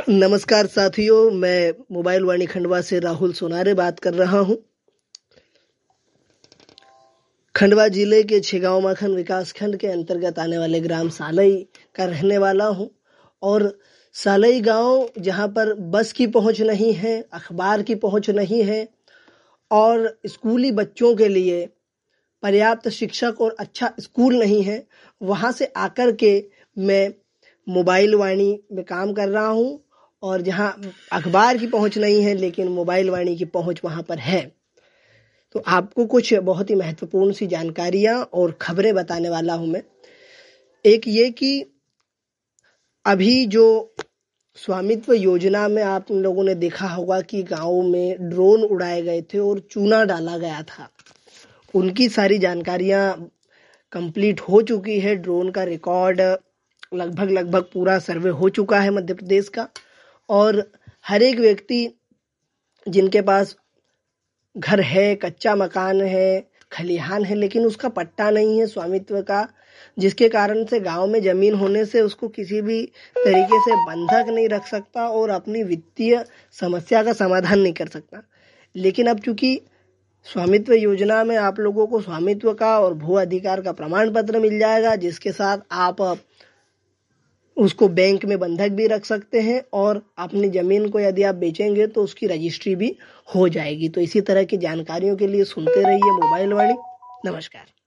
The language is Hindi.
नमस्कार साथियों, मैं मोबाइल वाणी खंडवा से राहुल सोनारे बात कर रहा हूं। खंडवा जिले के छिगांव माखन विकास खंड के अंतर्गत आने वाले ग्राम सालई का रहने वाला हूं और सालई गांव जहां पर बस की पहुंच नहीं है, अखबार की पहुंच नहीं है और स्कूली बच्चों के लिए पर्याप्त शिक्षक और अच्छा स्कूल नहीं है, वहां से आकर के मैं मोबाइल वाणी में काम कर रहा हूं और जहां अखबार की पहुंच नहीं है लेकिन मोबाइल वाणी की पहुंच वहां पर है। तो आपको कुछ बहुत ही महत्वपूर्ण सी जानकारियां और खबरें बताने वाला हूं मैं। एक ये कि अभी जो स्वामित्व योजना में आप लोगों ने देखा होगा कि गांव में ड्रोन उड़ाए गए थे और चूना डाला गया था, उनकी सारी जानकारियां कंप्लीट हो चुकी है। ड्रोन का रिकॉर्ड लगभग पूरा सर्वे हो चुका है मध्य प्रदेश का और हर एक व्यक्ति जिनके पास घर है, कच्चा मकान है, खलिहान है लेकिन उसका पट्टा नहीं है स्वामित्व का, जिसके कारण से गांव में जमीन होने से उसको किसी भी तरीके से बंधक नहीं रख सकता और अपनी वित्तीय समस्या का समाधान नहीं कर सकता। लेकिन अब चूंकि स्वामित्व योजना में आप लोगों को स्वामित्व का और भू अधिकार का प्रमाण पत्र मिल जाएगा, जिसके साथ आप उसको बैंक में बंधक भी रख सकते हैं और अपनी जमीन को यदि आप बेचेंगे तो उसकी रजिस्ट्री भी हो जाएगी। तो इसी तरह की जानकारियों के लिए सुनते रहिए मोबाइल वाणी। नमस्कार।